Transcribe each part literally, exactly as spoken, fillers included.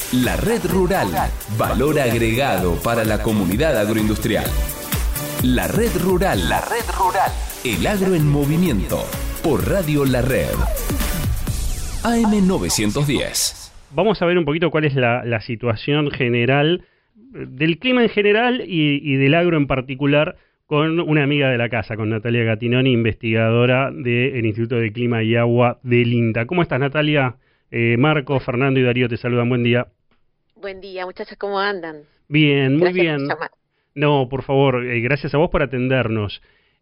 La Red Rural, valor agregado para la comunidad agroindustrial. La Red Rural, La Red Rural, el agro en movimiento, por Radio La Red. A M novecientos diez. Vamos a ver un poquito cuál es la, la situación general, del clima en general y, y del agro en particular, con una amiga de la casa, con Natalia Gattinoni, investigadora del Instituto de Clima y Agua del INTA. ¿Cómo estás, Natalia? Eh, Marco, Fernando y Darío te saludan. Buen día. Buen día, muchachos, ¿cómo andan? Bien, muy Gracias bien. por llamar. No, por favor, eh, gracias a vos por atendernos.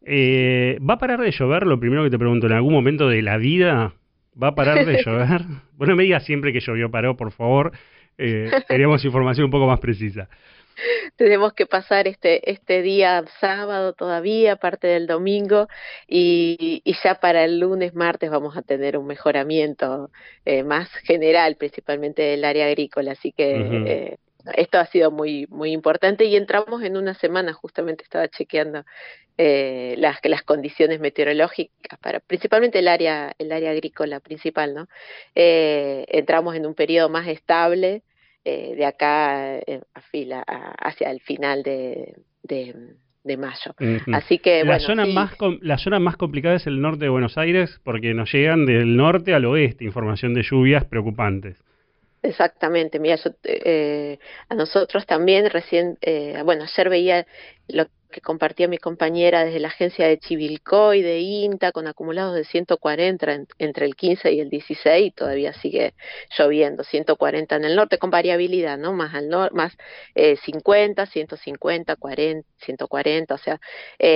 Eh, ¿Va a parar de llover? Lo primero que te pregunto, ¿en algún momento de la vida va a parar de llover? Bueno, no me digas siempre que llovió, paró, por favor. Eh, queríamos información un poco más precisa. Tenemos que pasar este este día sábado todavía, parte del domingo, y, y ya para el lunes, martes vamos a tener un mejoramiento eh, más general, principalmente del área agrícola, así que Uh-huh. eh, esto ha sido muy muy importante y entramos en una semana, justamente estaba chequeando eh, las las condiciones meteorológicas para principalmente el área el área agrícola principal, ¿no? Eh, entramos en un periodo más estable. Eh, de acá eh, a fila, a, hacia el final de, de, de mayo. Uh-huh. Así que, la bueno, zona sí. más com- la zona más complicada es el norte de Buenos Aires, porque nos llegan del norte al oeste información de lluvias preocupantes. Exactamente, mira, yo, eh, a nosotros también recién, eh, bueno, ayer veía lo que compartía mi compañera desde la agencia de Chivilcoy, de INTA, con acumulados de ciento cuarenta en, entre el quince y el dieciséis, y todavía sigue lloviendo, ciento cuarenta en el norte, con variabilidad, ¿no? Más al norte, más eh, cincuenta, ciento cincuenta, cuarenta, ciento cuarenta, o sea,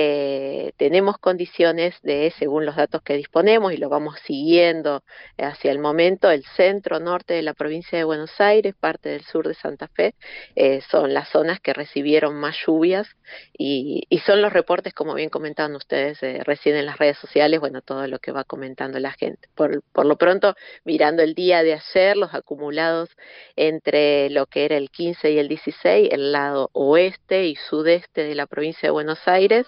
eh, tenemos condiciones de, según los datos que disponemos, y lo vamos siguiendo hacia el momento, el centro norte de la provincia de Buenos Aires, parte del sur de Santa Fe, eh, son las zonas que recibieron más lluvias y, y son los reportes, como bien comentaban ustedes eh, recién en las redes sociales, bueno, todo lo que va comentando la gente. Por, por lo pronto, mirando el día de ayer, los acumulados entre lo que era el quince y el dieciséis, el lado oeste y sudeste de la provincia de Buenos Aires,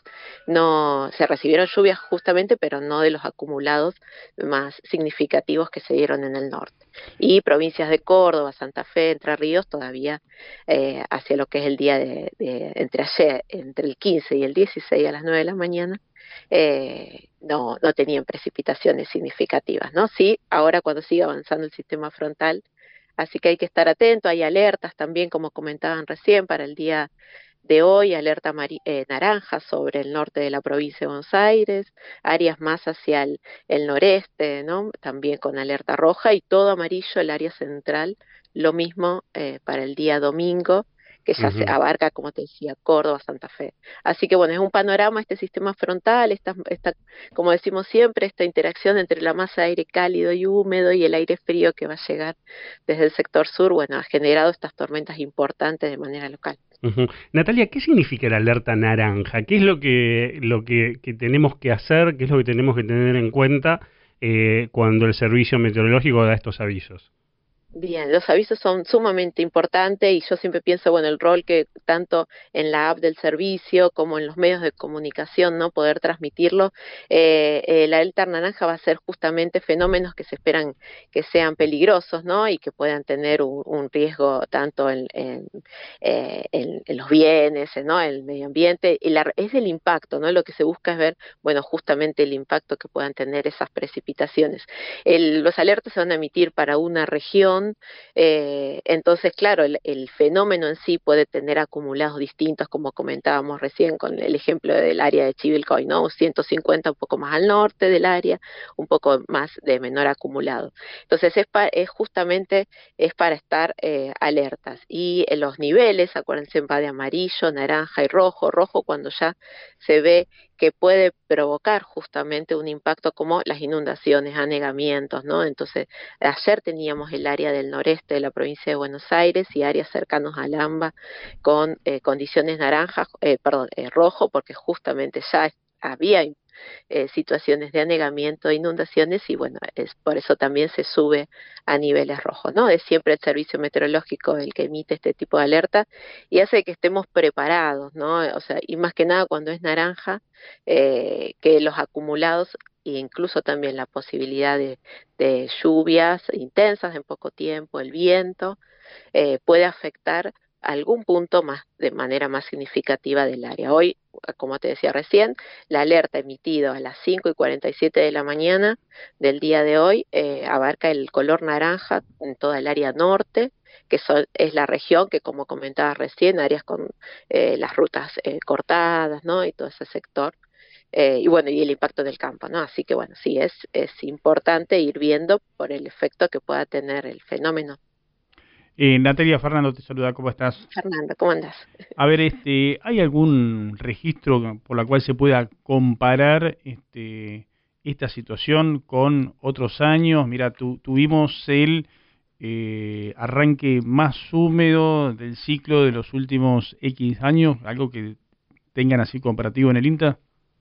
no se recibieron lluvias justamente, pero no de los acumulados más significativos que se dieron en el norte. Y provincias de Córdoba, Santa Fe, Entre Ríos, todavía eh, hacia lo que es el día de, de entre ayer, entre el quince y el dieciséis a las nueve de la mañana, eh, no, no tenían precipitaciones significativas, ¿no? Sí, ahora cuando sigue avanzando el sistema frontal, así que hay que estar atento, hay alertas también, como comentaban recién, para el día de hoy, alerta mari- eh, naranja sobre el norte de la provincia de Buenos Aires, áreas más hacia el, el noreste, ¿no? También con alerta roja, y todo amarillo el área central, lo mismo eh, para el día domingo, que ya se Uh-huh. abarca, como te decía, Córdoba, Santa Fe. Así que bueno, es un panorama este sistema frontal, esta, esta, como decimos siempre, esta interacción entre la masa de aire cálido y húmedo y el aire frío que va a llegar desde el sector sur, bueno, ha generado estas tormentas importantes de manera local. Uh-huh. Natalia, ¿qué significa la alerta naranja? ¿Qué es lo que lo que, que tenemos que hacer? ¿Qué es lo que tenemos que tener en cuenta eh, cuando el servicio meteorológico da estos avisos? Bien, los avisos son sumamente importantes y yo siempre pienso, bueno, el rol que tanto en la app del servicio como en los medios de comunicación, ¿no? Poder transmitirlo. Eh, eh, la alerta naranja va a ser justamente fenómenos que se esperan que sean peligrosos, ¿no? Y que puedan tener un, un riesgo tanto en, en, eh, en, en los bienes, ¿no? En el medio ambiente. Y la, es el impacto, ¿no? Lo que se busca es ver, bueno, justamente el impacto que puedan tener esas precipitaciones. El, los alertas se van a emitir para una región. Eh, entonces, claro, el, el fenómeno en sí puede tener acumulados distintos, como comentábamos recién con el ejemplo del área de Chivilcoy, ¿no? ciento cincuenta un poco más al norte del área, un poco más de menor acumulado. Entonces, es, pa, es justamente es para estar eh, alertas. Y en los niveles, acuérdense, va de amarillo, naranja y rojo. Rojo cuando ya se ve que puede provocar justamente un impacto como las inundaciones, anegamientos, ¿no? Entonces, ayer teníamos el área del noreste de la provincia de Buenos Aires y áreas cercanos al AMBA con eh, condiciones naranjas, eh, perdón, eh, rojo, porque justamente ya había eh, situaciones de anegamiento, de inundaciones, y bueno, es por eso también se sube a niveles rojos, ¿no? Es siempre el servicio meteorológico el que emite este tipo de alerta y hace que estemos preparados, ¿no? O sea, y más que nada cuando es naranja, eh, que los acumulados e incluso también la posibilidad de, de lluvias intensas en poco tiempo, el viento, eh, puede afectar algún punto más de manera más significativa del área. Hoy, como te decía recién, la alerta emitida a las cinco y cuarenta y siete de la mañana del día de hoy eh, abarca el color naranja en toda el área norte, que son, es la región que, como comentaba recién, áreas con eh, las rutas eh, cortadas, ¿no? Y todo ese sector. Eh, y bueno, y el impacto del campo, ¿no? Así que bueno, sí, es, es importante ir viendo por el efecto que pueda tener el fenómeno. Eh, Natalia, Fernando te saluda, ¿cómo estás? Fernando, ¿cómo andás? A ver, este, ¿hay algún registro por la cual se pueda comparar este, esta situación con otros años? Mira, tu, tuvimos el eh, arranque más húmedo del ciclo de los últimos X años, algo que tengan así comparativo en el INTA.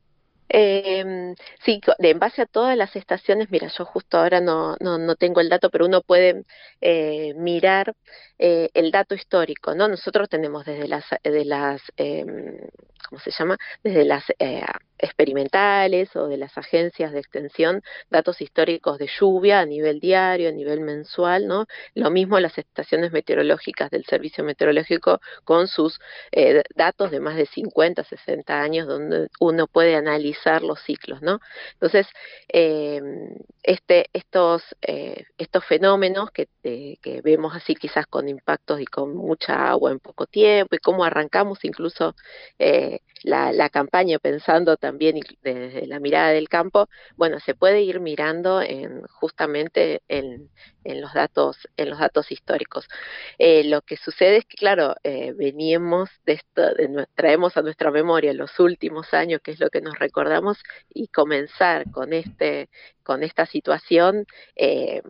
Eh, sí, en base a todas las estaciones, mira, yo justo ahora no, no, no tengo el dato, pero uno puede eh, mirar eh, el dato histórico, ¿no? Nosotros tenemos desde las, de las eh, ¿cómo se llama? Desde las eh, experimentales o de las agencias de extensión, datos históricos de lluvia a nivel diario, a nivel mensual, ¿no? Lo mismo las estaciones meteorológicas del Servicio Meteorológico con sus eh, datos de más de cincuenta, sesenta años, donde uno puede analizar los ciclos, ¿no? Entonces, eh, este, estos, eh, estos fenómenos que, eh, que vemos así quizás con impactos y con mucha agua en poco tiempo, y cómo arrancamos incluso eh, la, la campaña pensando también desde la mirada del campo, bueno, se puede ir mirando en, justamente en, en los datos, en los datos históricos. Eh, lo que sucede es que, claro, eh, veníamos de esto, de, traemos a nuestra memoria los últimos años, que es lo que nos recordamos, y comenzar con este, con esta situación, eh,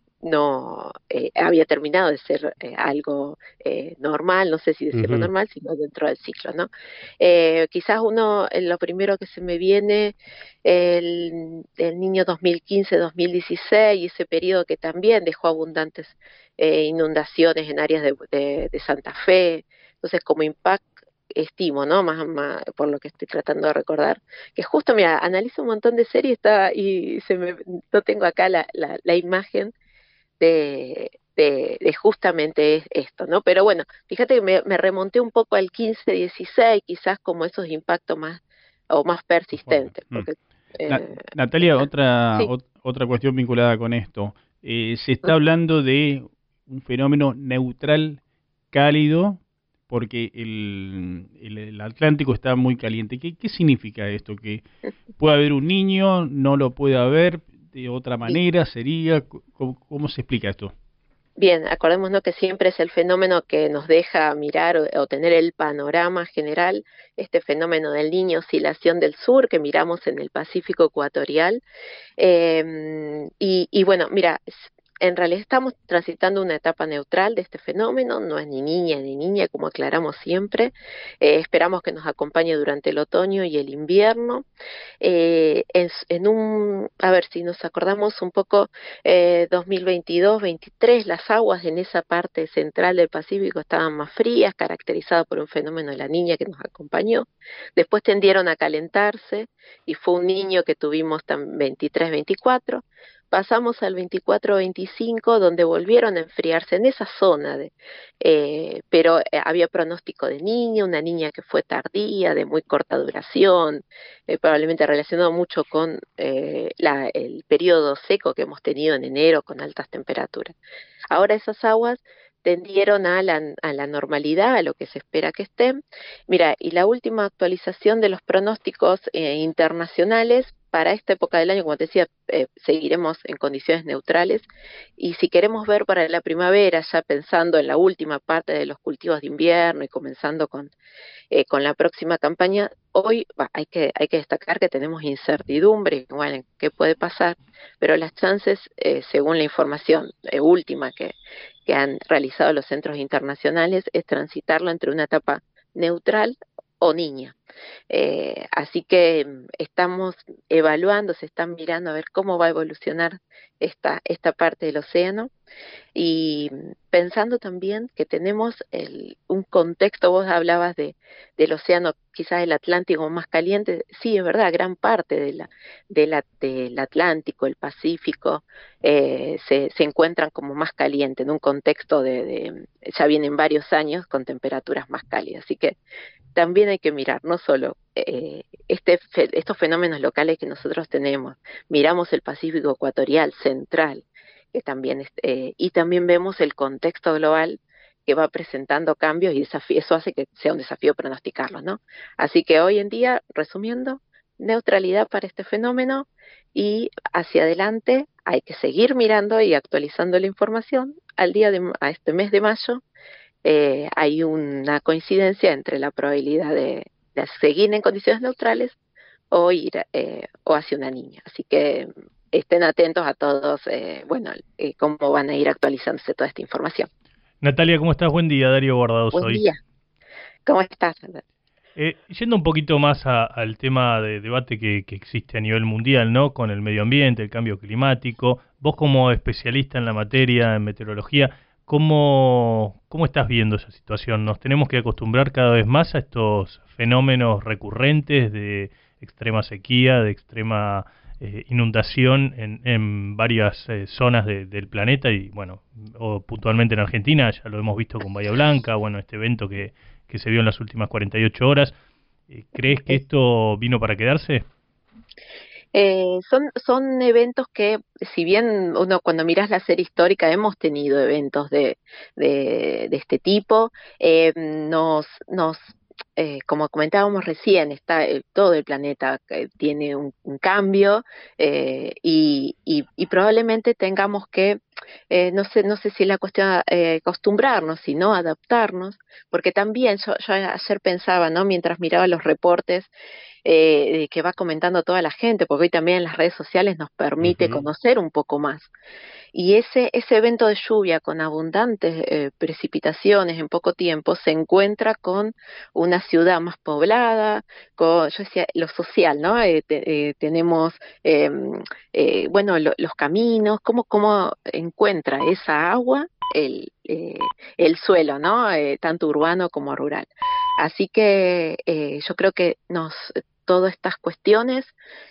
no eh, había terminado de ser eh, algo eh, normal, no sé si decirlo Uh-huh. normal, sino dentro del ciclo, ¿no? Eh, quizás uno, eh, lo primero que se me viene, el, el niño dos mil quince dos mil dieciséis, ese periodo que también dejó abundantes eh, inundaciones en áreas de, de, de Santa Fe, entonces como impacto, estimo, ¿no? Más, más por lo que estoy tratando de recordar, que justo, mira, analizo un montón de series está, y se me, no tengo acá la, la, la imagen de, de, de justamente esto, ¿no? Pero bueno, fíjate que me, me remonté un poco al quince dieciséis, quizás como esos impactos más o más persistentes, Bueno, porque Na- eh, Natalia, está, otra sí. ot- otra cuestión vinculada con esto. Eh, se está Uh-huh. hablando de un fenómeno neutral cálido porque el, el, el Atlántico está muy caliente. ¿Qué, qué significa esto? ¿Que puede haber un niño, no lo puede haber de otra Sí. manera? ¿Sería? ¿Cómo, cómo se explica esto? Bien, acordémonos que siempre es el fenómeno que nos deja mirar o, o tener el panorama general, este fenómeno del Niño, oscilación del sur que miramos en el Pacífico ecuatorial. Eh, y, y bueno, mira, en realidad estamos transitando una etapa neutral de este fenómeno, no es ni niña ni niña, como aclaramos siempre. Eh, esperamos que nos acompañe durante el otoño y el invierno. Eh, en, en un, a ver si nos acordamos un poco, eh, dos mil veintidós veintitrés, las aguas en esa parte central del Pacífico estaban más frías, caracterizadas por un fenómeno de la niña que nos acompañó. Después tendieron a calentarse y fue un niño que tuvimos veintitrés veinticuatro. Pasamos al veinticuatro veinticinco, donde volvieron a enfriarse en esa zona, de, eh, pero eh, había pronóstico de niña, una niña que fue tardía, de muy corta duración, eh, probablemente relacionado mucho con eh, la, el periodo seco que hemos tenido en enero con altas temperaturas. Ahora esas aguas tendieron a la, a la normalidad, a lo que se espera que estén. Mira, y la última actualización de los pronósticos eh, internacionales para esta época del año, como te decía, eh, seguiremos en condiciones neutrales, y si queremos ver para la primavera, ya pensando en la última parte de los cultivos de invierno y comenzando con, eh, con la próxima campaña, hoy bah, hay que hay que destacar que tenemos incertidumbre, bueno, en qué puede pasar, pero las chances, eh, según la información eh, última que, que han realizado los centros internacionales, es transitarlo entre una etapa neutral o niña. Eh, así que estamos evaluando, se están mirando a ver cómo va a evolucionar esta, esta parte del océano, y pensando también que tenemos el, un contexto. Vos hablabas de, del océano, quizás el Atlántico más caliente. Sí, es verdad, gran parte de la, de la, del Atlántico, el Pacífico, eh, se, se encuentran como más caliente, en un contexto de, de, ya vienen varios años con temperaturas más cálidas. Así que también hay que mirar, no solo eh, este, estos fenómenos locales que nosotros tenemos, miramos el Pacífico ecuatorial, central, que también es, eh, y también vemos el contexto global que va presentando cambios, y desafío, eso hace que sea un desafío pronosticarlos, ¿no? Así que hoy en día, resumiendo, neutralidad para este fenómeno, y hacia adelante hay que seguir mirando y actualizando la información. Al día de a este mes de mayo eh, hay una coincidencia entre la probabilidad de, de seguir en condiciones neutrales o ir eh, o hacia una niña. Así que estén atentos a todos, eh, bueno, eh, cómo van a ir actualizándose toda esta información. Natalia, ¿cómo estás? Buen día, Darío Guardado Buen soy. día. ¿Cómo estás? Eh, yendo un poquito más a, al tema de debate que, que existe a nivel mundial, ¿no? Con el medio ambiente, el cambio climático. Vos como especialista en la materia, en meteorología, ¿cómo, cómo estás viendo esa situación? ¿Nos tenemos que acostumbrar cada vez más a estos fenómenos recurrentes de extrema sequía, de extrema eh, inundación en, en varias eh, zonas de, del planeta? Y bueno, o puntualmente en Argentina, ya lo hemos visto con Bahía Blanca, bueno, este evento que que se vio en las últimas cuarenta y ocho horas. ¿Crees que esto vino para quedarse? Eh, son, son eventos que, si bien uno cuando miras la serie histórica hemos tenido eventos de, de, de este tipo, eh, nos, nos eh, como comentábamos recién, está eh, todo el planeta eh, tiene un, un cambio, eh, y, y, y probablemente tengamos que, eh, no sé, no sé si es la cuestión de eh, acostumbrarnos, sino adaptarnos, porque también yo, yo ayer pensaba, ¿no? Mientras miraba los reportes eh, que va comentando toda la gente, porque hoy también las redes sociales nos permite uh-huh. conocer un poco más. Y ese, ese evento de lluvia con abundantes eh, precipitaciones en poco tiempo se encuentra con una ciudad más poblada, con, yo decía, lo social, ¿no? Eh, te, eh, tenemos, eh, eh, bueno, lo, los caminos, cómo, cómo encuentra esa agua el, eh, el suelo, ¿no? Eh, tanto urbano como rural. Así que eh, yo creo que nos todas estas cuestiones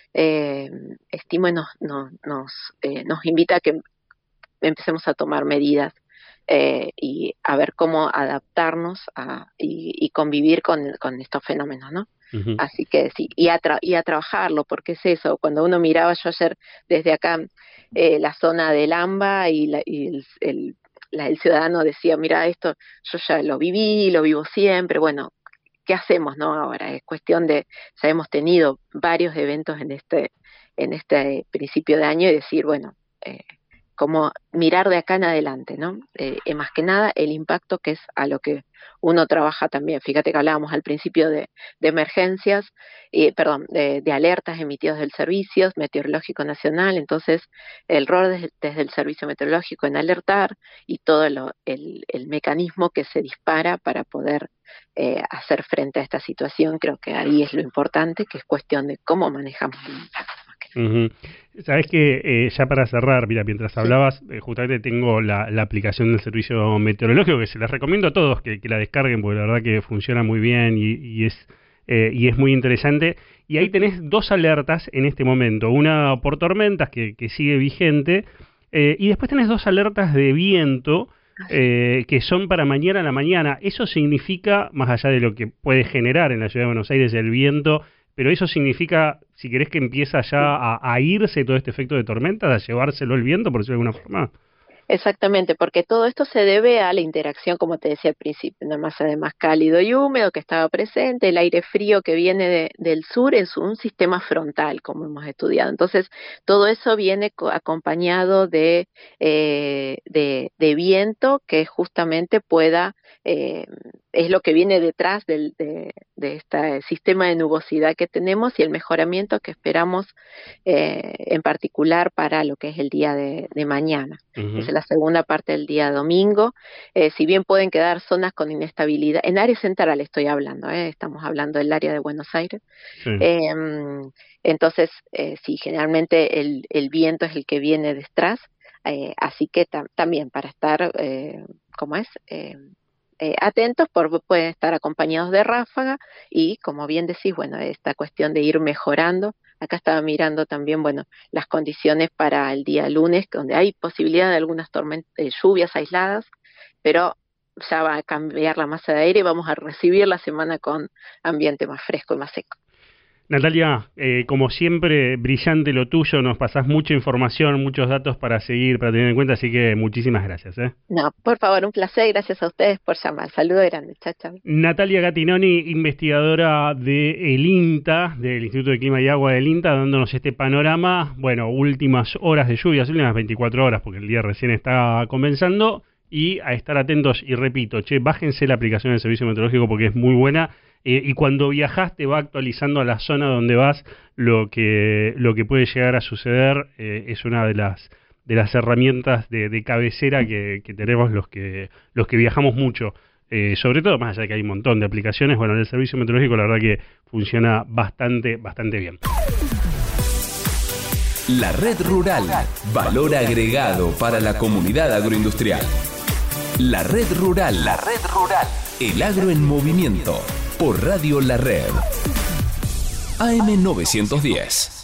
eh, estimo nos, nos, nos, eh, nos invita a que empecemos a tomar medidas eh, y a ver cómo adaptarnos a, y, y convivir con, con estos fenómenos, ¿no? Uh-huh. Así que sí, y a, tra- y a trabajarlo, porque es eso, cuando uno miraba yo ayer desde acá eh, la zona del AMBA y, la, y el, el, la, el ciudadano decía, mira, esto yo ya lo viví, lo vivo siempre, bueno, ¿qué hacemos, no? Ahora es cuestión de, ya hemos tenido varios eventos en este, en este principio de año y decir, bueno, eh, como mirar de acá en adelante, ¿no? Eh, eh, más que nada el impacto que es a lo que uno trabaja también. Fíjate que hablábamos al principio de, de emergencias, eh, perdón, de, de alertas emitidas del Servicio Meteorológico Nacional, entonces el rol desde, desde el Servicio Meteorológico en alertar y todo lo, el, el mecanismo que se dispara para poder eh, hacer frente a esta situación. Creo que ahí es lo importante, que es cuestión de cómo manejamos el impacto. Uh-huh. Sabes que eh, ya para cerrar, mira, mientras sí. hablabas, eh, justamente tengo la, la aplicación del Servicio Meteorológico que se les recomiendo a todos que, que la descarguen, porque la verdad que funciona muy bien y, y es eh, y es muy interesante. Y ahí tenés dos alertas en este momento, una por tormentas que, que sigue vigente, eh, y después tenés dos alertas de viento eh, que son para mañana a la mañana. Eso significa, más allá de lo que puede generar en la ciudad de Buenos Aires el viento, pero eso significa, si querés, que empieza ya a, a irse todo este efecto de tormenta, a llevárselo el viento, por decirlo de alguna forma. Exactamente, porque todo esto se debe a la interacción, como te decía al principio, una masa de más cálido y húmedo que estaba presente, el aire frío que viene de, del sur es un sistema frontal, como hemos estudiado. Entonces, todo eso viene co- acompañado de, eh, de, de viento que justamente pueda eh, es lo que viene detrás del, de, de este sistema de nubosidad que tenemos y el mejoramiento que esperamos eh, en particular para lo que es el día de, de mañana. Uh-huh. Es la segunda parte del día domingo. Eh, si bien pueden quedar zonas con inestabilidad, en área central estoy hablando, eh, estamos hablando del área de Buenos Aires. Sí. Eh, entonces, eh, sí, generalmente el, el viento es el que viene detrás, eh, así que tam- también para estar, eh, ¿cómo es?, eh, Eh, atentos, por, pueden estar acompañados de ráfaga y, como bien decís, bueno, esta cuestión de ir mejorando. Acá estaba mirando también, bueno, las condiciones para el día lunes, donde hay posibilidad de algunas tormentas, eh, lluvias aisladas, pero ya va a cambiar la masa de aire y vamos a recibir la semana con ambiente más fresco y más seco. Natalia, eh, como siempre, brillante lo tuyo, nos pasás mucha información, muchos datos para seguir, para tener en cuenta, así que muchísimas gracias. ¿eh? No, por favor, un placer, gracias a ustedes por llamar. Saludos grandes, chao, chao. Natalia Gattinoni, investigadora del INTA, del Instituto de Clima y Agua del INTA, dándonos este panorama, bueno, últimas horas de lluvias, últimas veinticuatro horas, porque el día recién está comenzando, y a estar atentos, y repito, che, bájense la aplicación del Servicio Meteorológico porque es muy buena. Eh, y cuando viajas te va actualizando a la zona donde vas lo que lo que puede llegar a suceder. Eh, es una de las de las herramientas de, de cabecera que, que tenemos los que los que viajamos mucho, eh, sobre todo más allá de que hay un montón de aplicaciones. Bueno, el Servicio Meteorológico la verdad que funciona bastante bastante bien. La Red Rural, valor agregado para la comunidad agroindustrial. La Red Rural, la Red Rural, el agro en movimiento. Por Radio La Red. A M novecientos diez.